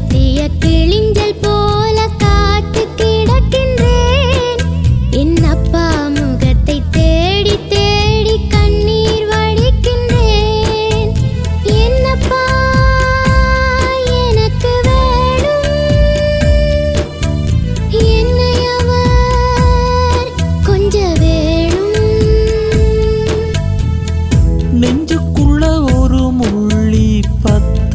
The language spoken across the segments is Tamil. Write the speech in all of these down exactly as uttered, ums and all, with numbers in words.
ஒத்திய கிளிஞ்சல் போல காத்து கிடக்கின்றேன். என் அப்பா முகத்தை தேடி தேடி கண்ணீர் வடிக்கின்றேன். என்னப்பா எனக்கு வேணும், என்னை அவர் கொஞ்ச வேணும். நெஞ்சுக்குள்ள ஒரு முள்ளி பத்த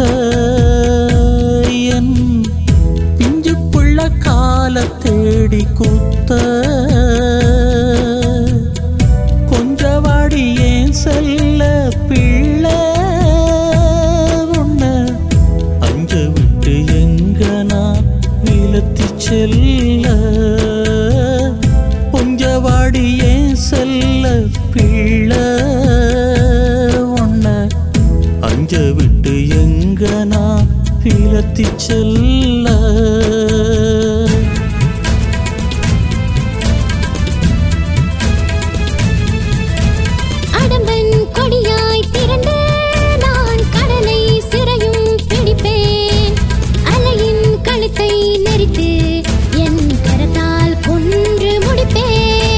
என் பிஞ்சு புள்ள கால தேடி குத்த கொஞ்சவாடி ஏன் செல்ல பிள்ளை உன்ன அஞ்ச விட்டு எங்க நான் விலத்தி செல்ல. கொஞ்சவாடி ஏன் செல்ல பிள்ளை உன்ன அஞ்ச விட்டு எங்க நான் விலத்தி செல்ல. அடம்பன் கொடியாய் திரண்டு நான் கடலை சிறையும் பிடிப்பேன். அலையின் கழுத்தை நெரித்து என் கரத்தால் கொன்று முடிப்பேன்.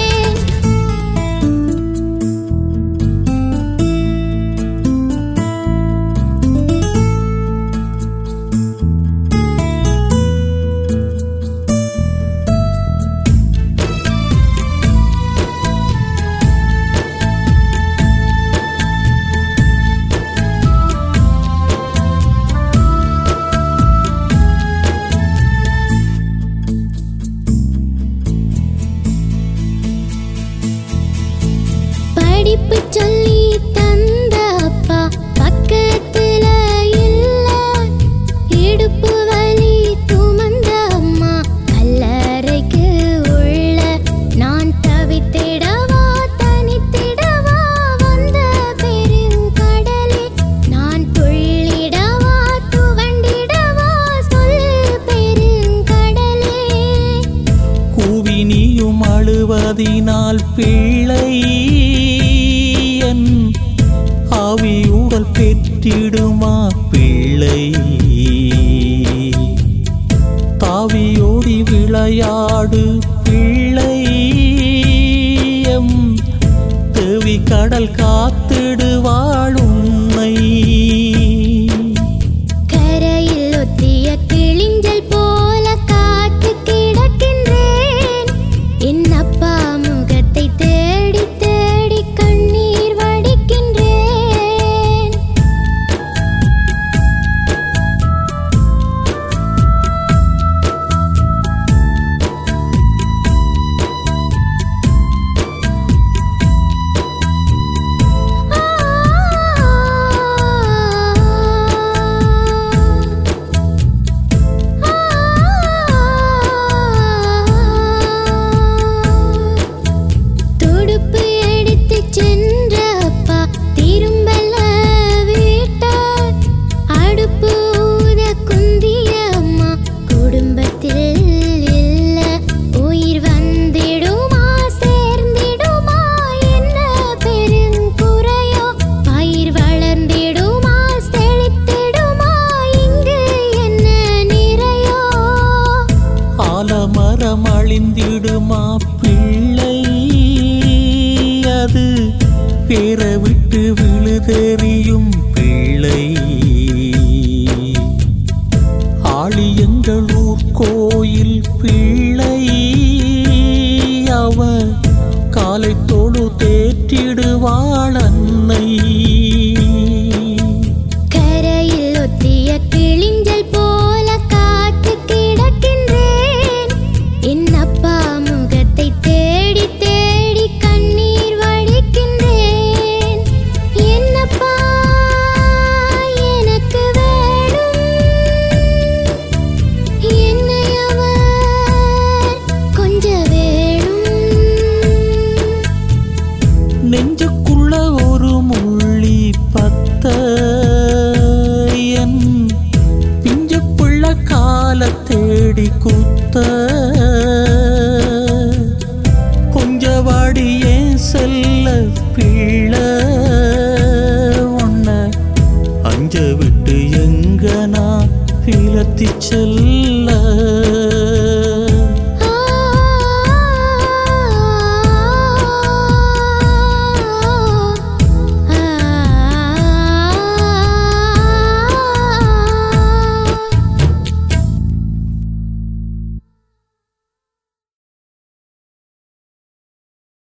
படிப்பு சொல்லி தந்த அப்பா பக்கத்துல இல்ல. இடுப்பு வலி துமந்த அம்மா கல்லறைக்கு உள்ள. நான் தவித்திடவா தனித்திடவா வந்த பெருங்கடலே. நான் துள்ளிடவா துவண்டிடவா சொல் பெருங்கடலே. கூவி நீயும் அழுவதினால் பிள்ளை என் ஆவி உடல் பெற்றிடுமா பிள்ளை. தாவியோடி விளையாடு பிள்ளை எம் தேவி கடல் காத்திடுவாள் உன்னை. கரையில் ஒத்திய கிளிஞ்சல் போல காத்து கிடக்கின்றேன். என் அப்பா முகத்தை தேடி தேடி கண்ணீர் வடிக்கின்றேன். துடுப்பு எடுத்து சென்ற அப்பா திரும்பல வீட்ட. அடுப்பு ஊத குந்திய அம்மா குடும்பத்தில் இல்ல. உயிர் வந்திடுமா சேர்ந்திடுமா என்ன பெருங்குறையோ. பயிர் வளர்ந்திடுமா செழித்திடுமா இங்கு என்ன நிறையோ. ஆலமரம் அழிந்திடுமா பிள்ளை அது பேர விட்டு விழுதெறியும் பிள்ளை. ஆளி எங்கள் ஊர் கோயில் பிள்ளை அவ காலை தொழு தேற்றிடுவாள் அன்னை. கரையில் ஒத்திய கிளிஞ்சல் போல காத்து கிடக்கின்றேன். என் அப்பா முகத்தை தேடி தேடி கண்ணீர் வடிக்கின்றேன். என்னப்பா எனக்கு வேணும், என்னை அவர் கொஞ்ச வேணும். நெஞ்சுக்குள்ள ஒரு முள்ளி பத்த என் பிஞ்சு புள்ள கால தேடி குத்த கொஞ்சவாடி ஏன் செல்ல பிள்ளை உன்ன அஞ்ச விட்டு எங்க நான் அழைத்து செல்ல